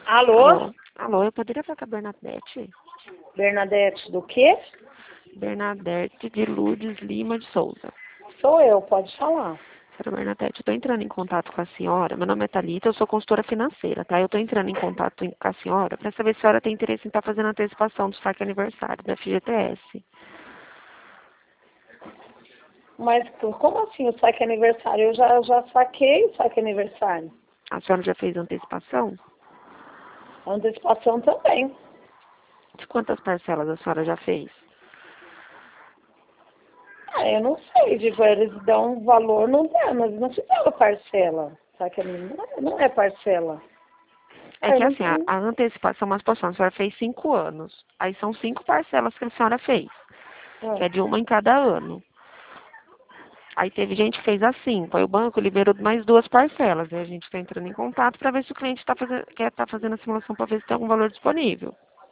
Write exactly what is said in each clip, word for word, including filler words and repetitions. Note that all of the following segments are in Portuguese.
Alô? Alô? Alô, eu poderia falar com a Bernadette? Bernadette do quê? Bernadette de Lourdes Lima de Souza. Sou eu, pode falar. Senhora Bernadette, eu estou entrando em contato com a senhora. Meu nome é Thalita, eu sou consultora financeira, tá? Eu estou entrando em contato com a senhora para saber se a senhora tem interesse em estar fazendo a antecipação do saque aniversário da F G T S. Mas como assim o saque aniversário? Eu já, já saquei o saque aniversário. A senhora já fez a antecipação? A antecipação também. De quantas parcelas a senhora já fez? Ah, eu não sei, digo, eles dão um valor, não dá, mas não fizeram parcela. Saque aniversário não é parcela. É que assim, a, a antecipação, uma situação, a senhora fez cinco anos. Aí são cinco parcelas que a senhora fez, que é de uma em cada ano. Aí teve gente que fez assim, foi o banco liberou mais duas parcelas. Aí a gente está entrando em contato para ver se o cliente tá fazendo, quer estar fazendo a simulação para ver se tem algum valor disponível.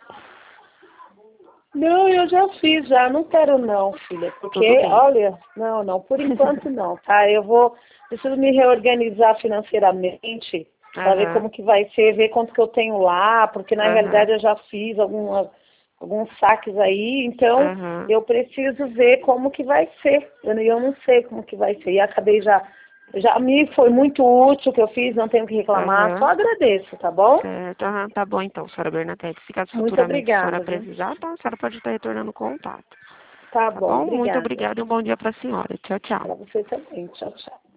Não, eu já fiz, já. Não quero não, filha. Porque, Tudo bem. olha, não, não, por enquanto não, tá? Eu vou, preciso me reorganizar financeiramente para ver Aham, como que vai ser, ver quanto que eu tenho lá, porque na aham, realidade eu já fiz algumas, alguns saques aí, então aham. eu preciso ver como que vai ser. Eu, eu não sei como que vai ser. E acabei já, já me foi muito útil o que eu fiz, não tenho que reclamar, só Aham. agradeço, tá bom? Certo, aham, tá bom então, senhora Bernadette. Se caso Muito futuramente a senhora obrigada, viu? precisar, tá? A senhora pode estar retornando o contato. Tá Tá bom, bom? Muito obrigada. obrigada e um bom dia para a senhora. Tchau, tchau. Para você também. Tchau, tchau.